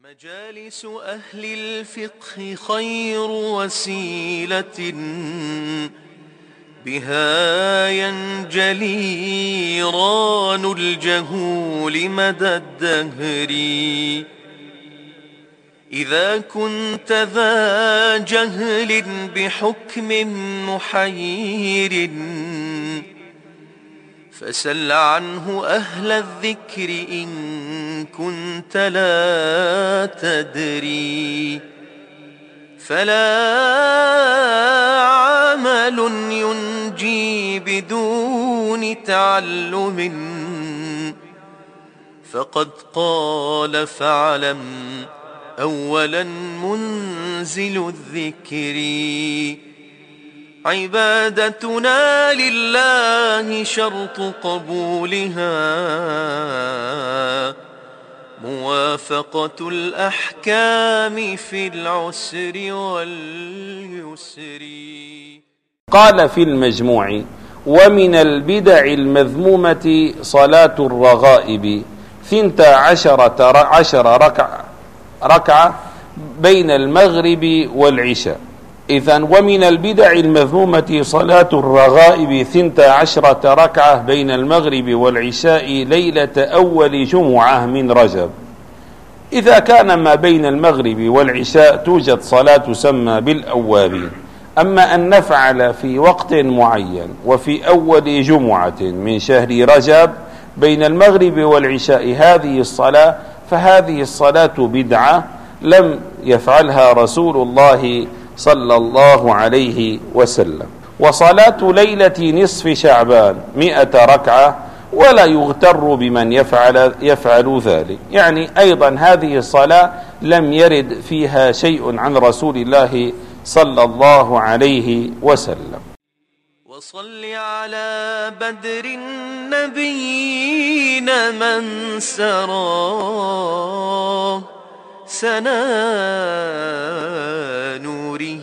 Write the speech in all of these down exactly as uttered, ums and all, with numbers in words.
مجالس أهل الفقه خير وسيلة بها ينجلي ران الجهول مدى الدهر. إذا كنت ذا جهل بحكم محير فسل عنه أهل الذكر إن كنت لا تدري. فلا عمل ينجي بدون تعلم فقد قال فاعلم أولا منزل الذكر. عبادتنا لله شرط قبولها موافقة الأحكام في العسر واليسر. قال في المجموع: ومن البدع المذمومة صلاة الرغائب ثنتا عشرة عشر ركعة ركعة بين المغرب والعشاء. إذن ومن البدع المذمومة صلاة الرغائب ثنتا عشرة ركعة بين المغرب والعشاء ليلة أول جمعة من رجب. إذا كان ما بين المغرب والعشاء توجد صلاة تسمى بالأوابين. أما أن نفعل في وقت معين وفي أول جمعة من شهر رجب بين المغرب والعشاء هذه الصلاة فهذه الصلاة بدعة لم يفعلها رسول الله صلى الله عليه وسلم. وصلاة ليلة نصف شعبان مئة ركعة ولا يغتر بمن يفعل, يفعل ذلك. يعني أيضا هذه الصلاة لم يرد فيها شيء عن رسول الله صلى الله عليه وسلم. وصل على بدر النبيين من سراه سنا نوره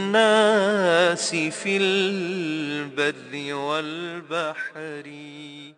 للناس في البر والبحر.